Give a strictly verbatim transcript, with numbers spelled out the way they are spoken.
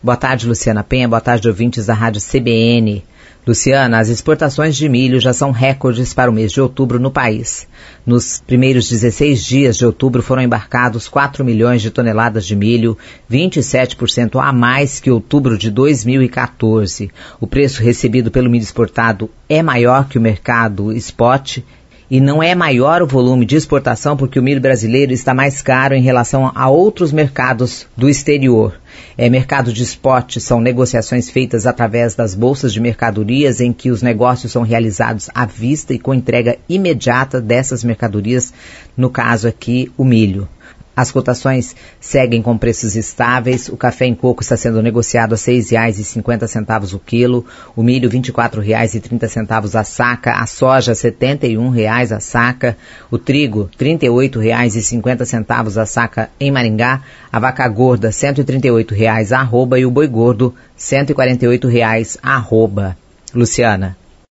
Boa tarde, Luciana Penha. Boa tarde, ouvintes da Rádio C B N. Luciana, as exportações de milho já são recordes para o mês de outubro no país. Nos primeiros dezesseis dias de outubro foram embarcados quatro milhões de toneladas de milho, vinte e sete por cento a mais que outubro de dois mil e quatorze. O preço recebido pelo milho exportado é maior que o mercado spot e não é maior o volume de exportação porque o milho brasileiro está mais caro em relação a outros mercados do exterior. É, mercado de spot são negociações feitas através das bolsas de mercadorias em que os negócios são realizados à vista e com entrega imediata dessas mercadorias, no caso aqui o milho. As cotações seguem com preços estáveis. O café em coco está sendo negociado a seis reais e cinquenta centavos o quilo, o milho vinte e quatro reais e trinta centavos a saca, a soja setenta e um reais a saca, o trigo trinta e oito reais e cinquenta centavos a saca em Maringá, a vaca gorda cento e trinta e oito reais a arroba e o boi gordo cento e quarenta e oito reais a arroba. Luciana.